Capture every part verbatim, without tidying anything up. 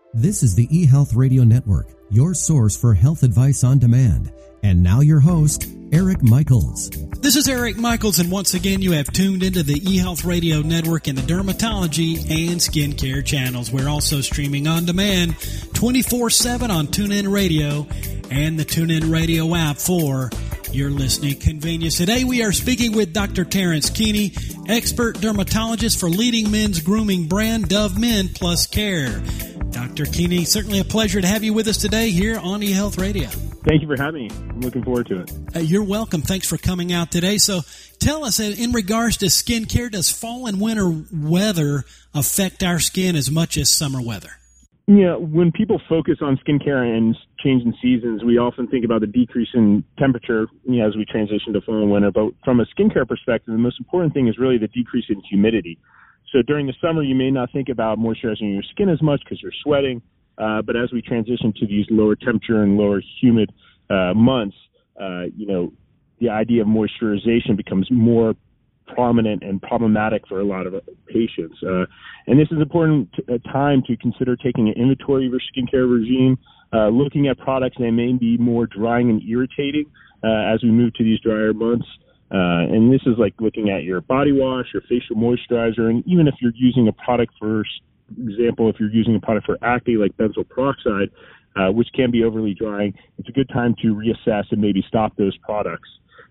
This is the eHealth Radio Network, your source for health advice on demand. And now your host, Eric Michaels. This is Eric Michaels, and once again you have tuned into the eHealth Radio Network and the dermatology and skincare channels. We're also streaming on demand twenty-four seven on TuneIn Radio and the TuneIn Radio app for your listening convenience. Today we are speaking with Doctor Terrence Keeney, expert dermatologist for leading men's grooming brand Dove Men Plus Care. Doctor Keeney, certainly a pleasure to have you with us today here on eHealth Radio. Thank you for having me. I'm looking forward to it. Uh, you're welcome. Thanks for coming out today. So tell us, uh, in regards to skincare, does fall and winter weather affect our skin as much as summer weather? Yeah, when people focus on skincare and changing seasons, we often think about the decrease in temperature, you know, as we transition to fall and winter. But from a skincare perspective, the most important thing is really the decrease in humidity. So during the summer, you may not think about moisturizing your skin as much because you're sweating. Uh, but as we transition to these lower temperature and lower humid uh, months, uh, you know, the idea of moisturization becomes more prominent and problematic for a lot of patients. Uh, and this is an important t- time to consider taking an inventory of your skincare regime, uh, looking at products that may be more drying and irritating uh, as we move to these drier months. Uh, and this is like looking at your body wash, your facial moisturizer, and even if you're using a product for example, if you're using a product for acne like benzoyl peroxide, uh, which can be overly drying, it's a good time to reassess and maybe stop those products,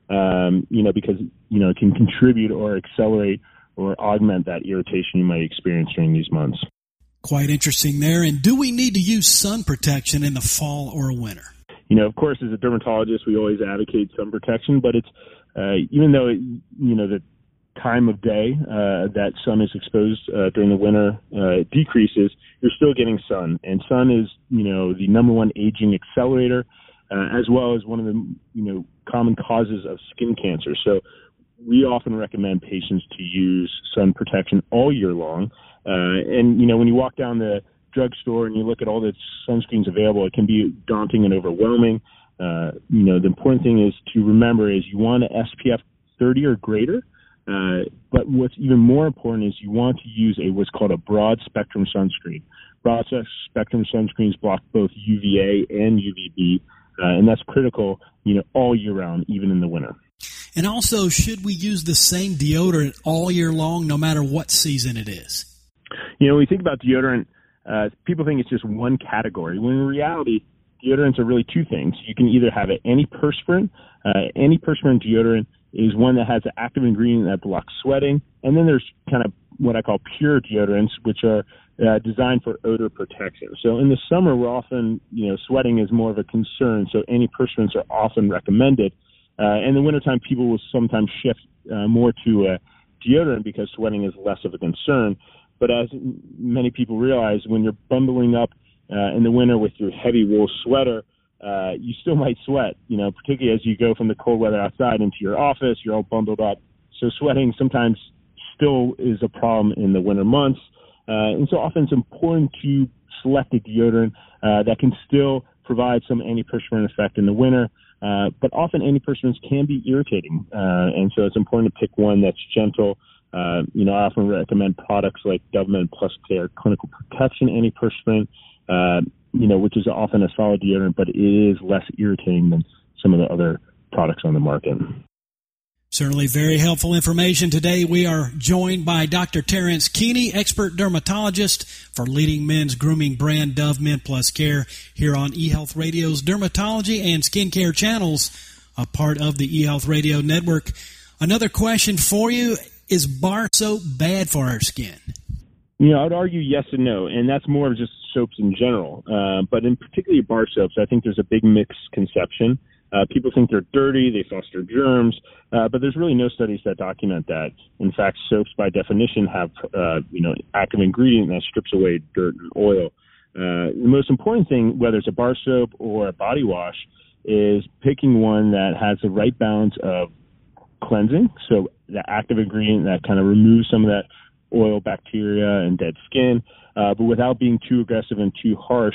um, you know, because, you know, it can contribute or accelerate or augment that irritation you might experience during these months. Quite interesting there. And do we need to use sun protection in the fall or winter? You know, of course, as a dermatologist, we always advocate sun protection, but it's, uh, even though, it, you know, the time of day uh, that sun is exposed uh, during the winter uh, decreases, you're still getting sun. And sun is, you know, the number one aging accelerator, uh, as well as one of the, you know, common causes of skin cancer. So we often recommend patients to use sun protection all year long. Uh, and, you know, when you walk down the drugstore and you look at all the sunscreens available, it can be daunting and overwhelming. Uh, you know, the important thing is to remember is you want an S P F thirty or greater. Uh, but what's even more important is you want to use a what's called a broad spectrum sunscreen. Broad spectrum sunscreens block both U V A and U V B, uh, and that's critical, you know, all year round, even in the winter. And also, should we use the same deodorant all year long, no matter what season it is? You know, when we think about deodorant, uh, people think it's just one category, when in reality, deodorants are really two things. You can either have an antiperspirant. Uh, antiperspirant deodorant is one that has an active ingredient that blocks sweating. And then there's kind of what I call pure deodorants, which are uh, designed for odor protection. So in the summer, we're often, you know, sweating is more of a concern. So antiperspirants are often recommended. Uh, in the wintertime, people will sometimes shift uh, more to a deodorant because sweating is less of a concern. But as many people realize, when you're bundling up uh, in the winter with your heavy wool sweater, Uh, you still might sweat, you know, particularly as you go from the cold weather outside into your office, you're all bundled up. So sweating sometimes still is a problem in the winter months. Uh, and so often it's important to select a deodorant uh, that can still provide some antiperspirant effect in the winter. Uh, but often antiperspirants can be irritating. Uh, and so it's important to pick one that's gentle. Uh, you know, I often recommend products like Dove Men Plus Care Clinical Protection Antiperspirant, uh, you know, which is often a solid deodorant, but it is less irritating than some of the other products on the market. Certainly very helpful information. Today we are joined by Doctor Terrence Keeney, expert dermatologist for leading men's grooming brand Dove Men Plus Care, here on eHealth Radio's dermatology and skincare channels, a part of the eHealth Radio Network. Another question for you, is bar soap bad for our skin? You know, I would argue yes and no, and that's more of just soaps in general. Uh, but in particularly bar soaps, I think there's a big misconception. Uh, people think they're dirty, they foster germs, uh, but there's really no studies that document that. In fact, soaps by definition have, uh, you know, active ingredient that strips away dirt and oil. Uh, the most important thing, whether it's a bar soap or a body wash, is picking one that has the right balance of cleansing, so the active ingredient that kind of removes some of that oil, bacteria, and dead skin, uh, but without being too aggressive and too harsh,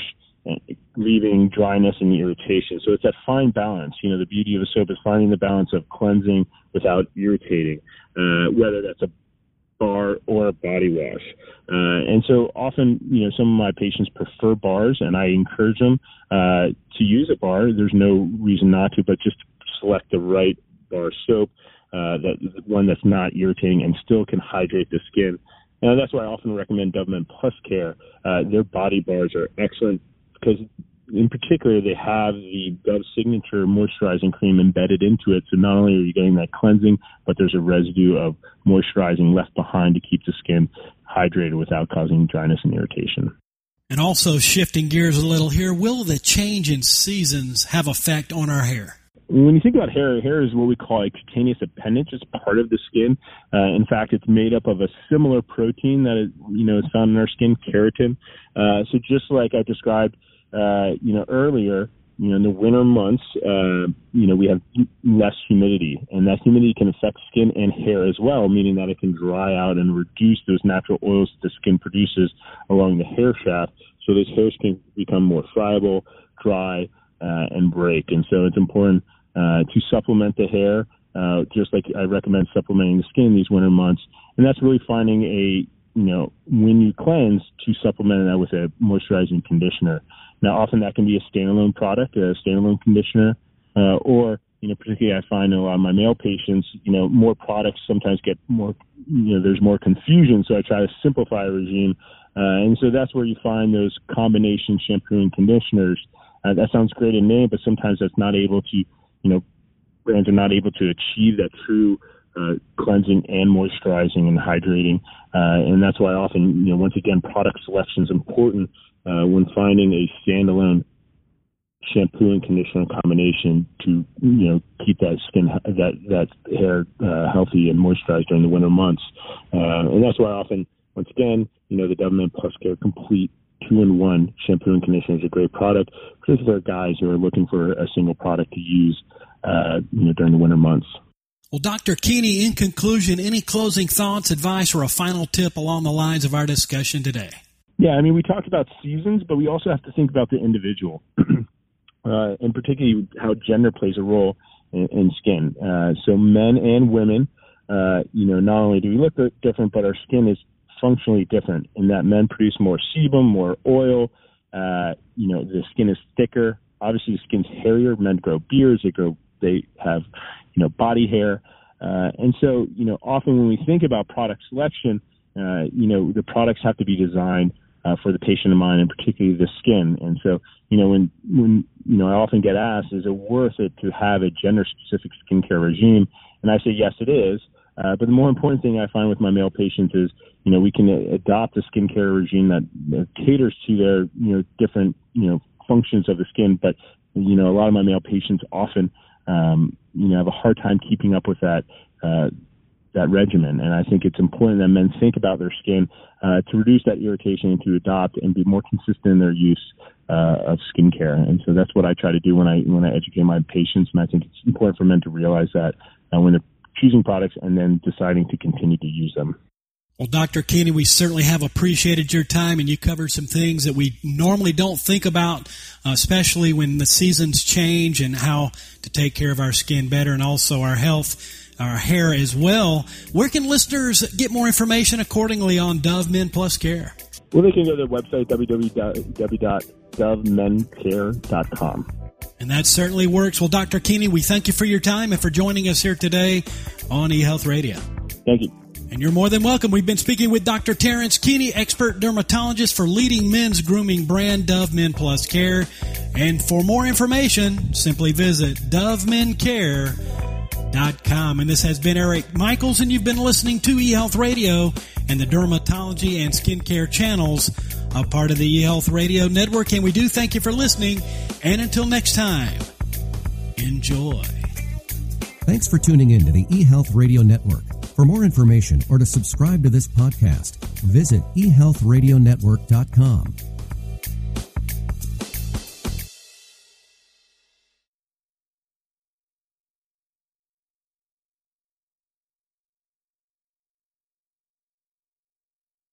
leaving dryness and irritation. So it's that fine balance. You know, the beauty of a soap is finding the balance of cleansing without irritating, uh, whether that's a bar or a body wash. Uh, and so often, you know, some of my patients prefer bars, and I encourage them uh, to use a bar. There's no reason not to, but just select the right bar soap, uh, that one that's not irritating and still can hydrate the skin. And that's why I often recommend Dove Men Plus Care. Uh, their body bars are excellent because, in particular, they have the Dove Signature moisturizing cream embedded into it. So not only are you getting that cleansing, but there's a residue of moisturizing left behind to keep the skin hydrated without causing dryness and irritation. And also, shifting gears a little here, will the change in seasons have effect on our hair? When you think about hair, hair is what we call a cutaneous appendage. It's part of the skin. Uh, in fact, it's made up of a similar protein that is, you know, is found in our skin, keratin. Uh, so just like I described, uh, you know, earlier, you know, in the winter months, uh, you know, we have less humidity, and that humidity can affect skin and hair as well, meaning that it can dry out and reduce those natural oils that the skin produces along the hair shaft. So those hairs can become more friable, dry, uh, and break. And so it's important Uh, to supplement the hair, uh, just like I recommend supplementing the skin these winter months. And that's really finding a, you know, when you cleanse, to supplement that with a moisturizing conditioner. Now, often that can be a standalone product, a standalone conditioner, uh, or, you know, particularly I find in a lot of my male patients, you know, more products sometimes get more, you know, there's more confusion. So I try to simplify a regime. Uh, and so that's where you find those combination shampoo and conditioners. Uh, that sounds great in name, but sometimes that's not able to, you know, brands are not able to achieve that true uh, cleansing and moisturizing and hydrating. Uh, and that's why often, you know, once again, product selection is important uh, when finding a standalone shampoo and conditioner combination to, you know, keep that skin, that, that hair uh, healthy and moisturized during the winter months. Uh, and that's why often, once again, you know, the Dove Men Plus Care Complete two-in-one shampoo and conditioner is a great product, particularly for guys who are looking for a single product to use uh, you know, during the winter months. Well, Doctor Keeney, in conclusion, any closing thoughts, advice, or a final tip along the lines of our discussion today? Yeah, I mean, we talked about seasons, but we also have to think about the individual, uh, and particularly how gender plays a role in, in skin. Uh, so men and women, uh, you know, not only do we look different, but our skin is functionally different in that men produce more sebum, more oil. Uh, you know, the skin is thicker. Obviously, the skin's hairier. Men grow beards. They grow. They have, you know, body hair. Uh, and so, you know, often when we think about product selection, uh, you know, the products have to be designed uh, for the patient in mind, and particularly the skin. And so, you know, when when you know, I often get asked, is it worth it to have a gender-specific skincare regime? And I say, yes, it is. Uh, but the more important thing I find with my male patients is, you know, we can adopt a skincare regime that, that caters to their, you know, different, you know, functions of the skin. But, you know, a lot of my male patients often, um, you know, have a hard time keeping up with that, uh, that regimen. And I think it's important that men think about their skin, uh, to reduce that irritation and to adopt and be more consistent in their use, uh, of skincare. And so that's what I try to do when I, when I educate my patients. And I think it's important for men to realize that uh, when they're choosing products and then deciding to continue to use them. Well, Doctor Keeney, we certainly have appreciated your time, and you covered some things that we normally don't think about, uh, especially when the seasons change, and how to take care of our skin better and also our health, our hair as well. Where can listeners get more information accordingly on Dove Men Plus Care? Well, they can go to their website, w w w dot dove men care dot com. And that certainly works. Well, Doctor Keeney, we thank you for your time and for joining us here today on eHealth Radio. Thank you. And you're more than welcome. We've been speaking with Doctor Terrence Keeney, expert dermatologist for leading men's grooming brand Dove Men Plus Care. And for more information, simply visit dove men care dot com. And this has been Eric Michaels, and you've been listening to eHealth Radio and the Dermatology and Skincare channels, a part of the eHealth Radio Network. And we do thank you for listening. And until next time, enjoy. Thanks for tuning in to the eHealth Radio Network. For more information or to subscribe to this podcast, visit e health radio network dot com.